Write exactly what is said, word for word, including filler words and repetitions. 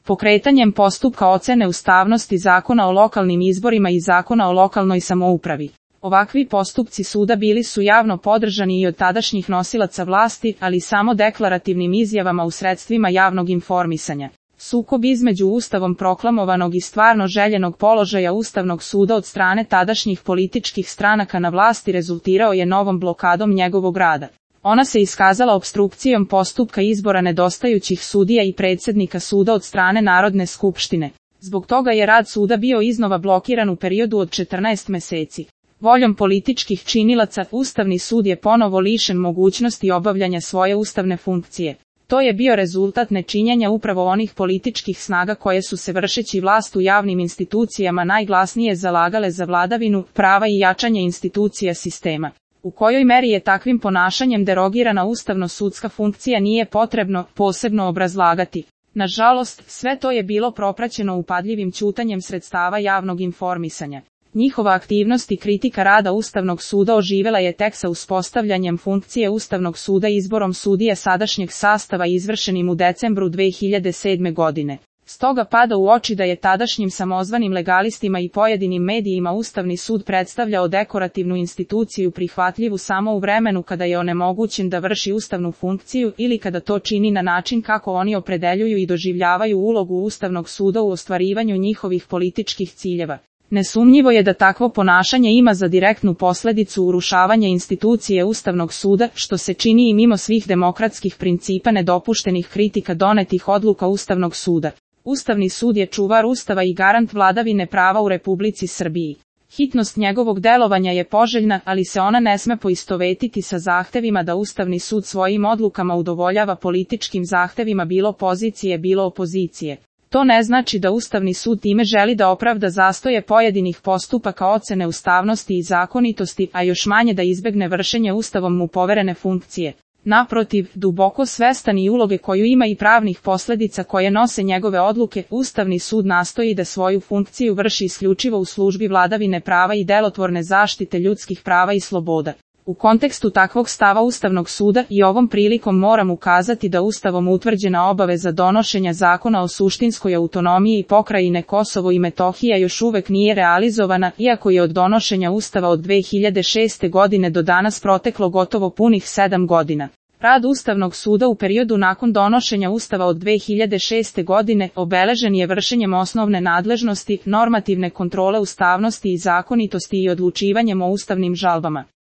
pokretanjem postupka ocene ustavnosti Zakona o lokalnim izborima i Zakona o lokalnoj samoupravi. Ovakvi postupci suda bili su javno podržani i od tadašnjih nosilaca vlasti, ali samo deklarativnim izjavama u sredstvima javnog informisanja. Sukob između ustavom proklamovanog i stvarno željenog položaja Ustavnog suda od strane tadašnjih političkih stranaka na vlasti rezultirao je novom blokadom njegovog rada. Ona se iskazala opstrukcijom postupka izbora nedostajućih sudija i predsjednika suda od strane Narodne skupštine. Zbog toga je rad suda bio iznova blokiran u periodu od četrnaest meseci. Voljom političkih činilaca, Ustavni sud je ponovo lišen mogućnosti obavljanja svoje ustavne funkcije. To je bio rezultat nečinjenja upravo onih političkih snaga koje su se vršeći vlast u javnim institucijama najglasnije zalagale za vladavinu prava i jačanje institucija sistema. U kojoj meri je takvim ponašanjem derogirana ustavno-sudska funkcija nije potrebno posebno obrazlagati. Nažalost, sve to je bilo propraćeno upadljivim ćutanjem sredstava javnog informisanja. Njihova aktivnost i kritika rada Ustavnog suda oživela je tek sa uspostavljanjem funkcije Ustavnog suda izborom sudija sadašnjeg sastava izvršenim u decembru dve hiljade sedme. godine. Stoga pada u oči da je tadašnjim samozvanim legalistima i pojedinim medijima Ustavni sud predstavljao dekorativnu instituciju prihvatljivu samo u vremenu kada je onemogućen da vrši ustavnu funkciju ili kada to čini na način kako oni opredeljuju i doživljavaju ulogu Ustavnog suda u ostvarivanju njihovih političkih ciljeva. Nesumnjivo je da takvo ponašanje ima za direktnu posljedicu urušavanje institucije Ustavnog suda, što se čini i mimo svih demokratskih principa nedopuštenih kritika donetih odluka Ustavnog suda. Ustavni sud je čuvar Ustava i garant vladavine prava u Republici Srbiji. Hitnost njegovog delovanja je poželjna, ali se ona ne sme poistovetiti sa zahtevima da Ustavni sud svojim odlukama udovoljava političkim zahtevima bilo pozicije bilo opozicije. To ne znači da Ustavni sud time želi da opravda zastoje pojedinih postupaka ocene ustavnosti i zakonitosti, a još manje da izbegne vršenje Ustavom mu poverene funkcije. Naprotiv, duboko svestan i uloge koju ima i pravnih posljedica koje nose njegove odluke, Ustavni sud nastoji da svoju funkciju vrši isključivo u službi vladavine prava i delotvorne zaštite ljudskih prava i sloboda. U kontekstu takvog stava Ustavnog suda i ovom prilikom moram ukazati da Ustavom utvrđena obaveza donošenja zakona o suštinskoj autonomiji pokrajine Kosovo i Metohija još uvek nije realizovana, iako je od donošenja Ustava od dve hiljade šeste. godine do danas proteklo gotovo punih sedam godina. Rad Ustavnog suda u periodu nakon donošenja Ustava od dve hiljade šeste. godine obeležen je vršenjem osnovne nadležnosti, normativne kontrole ustavnosti i zakonitosti i odlučivanjem o ustavnim žalbama.